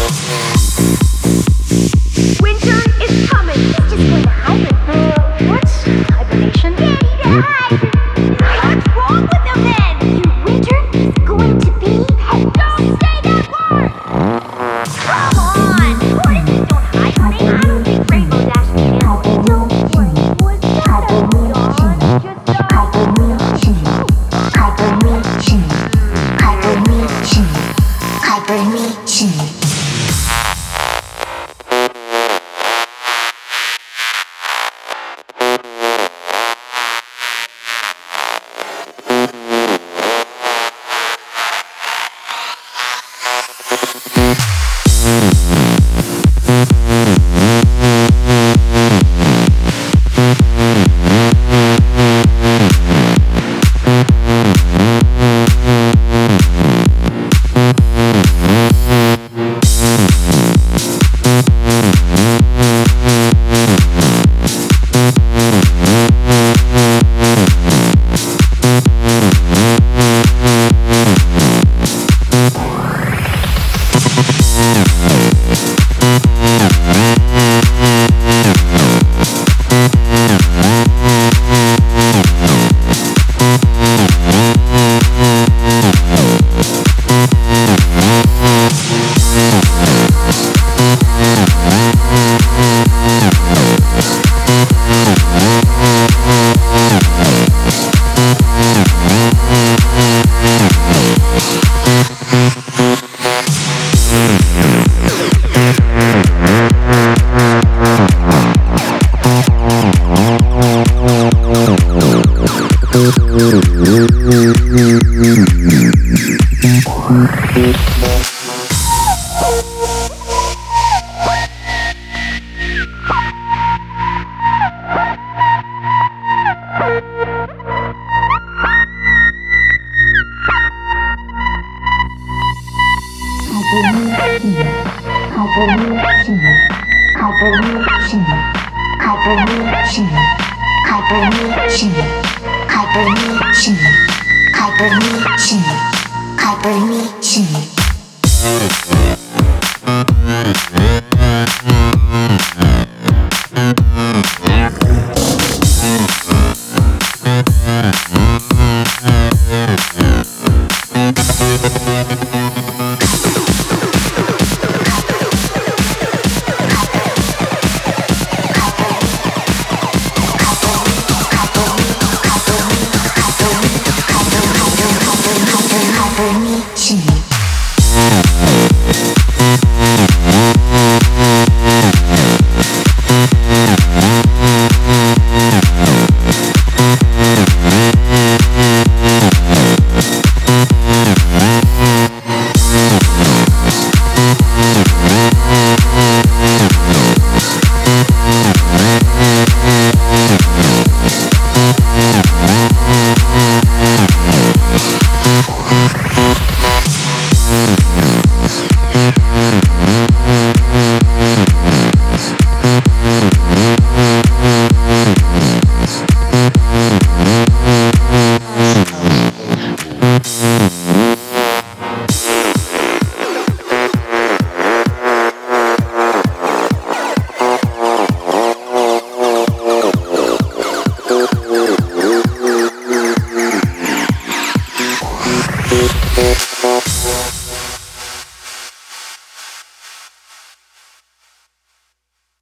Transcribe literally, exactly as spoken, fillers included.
Winter is coming. He's just going to hibernate. What's hibernation? Ready to hide. What's wrong with him then? You winter is going to be pet. Don't say that word. Come on. Tortoises don't hibernate. I don't think Rainbow Dash can handle it. Don't worry. What's that, Dawn? Just uh, Hibernation. Hibernation. Hibernation. Hibernation. Hibernation. Hibernation. Hibernation. Hibernation. Hibernation. Hibernation. Hibernation. Thank you.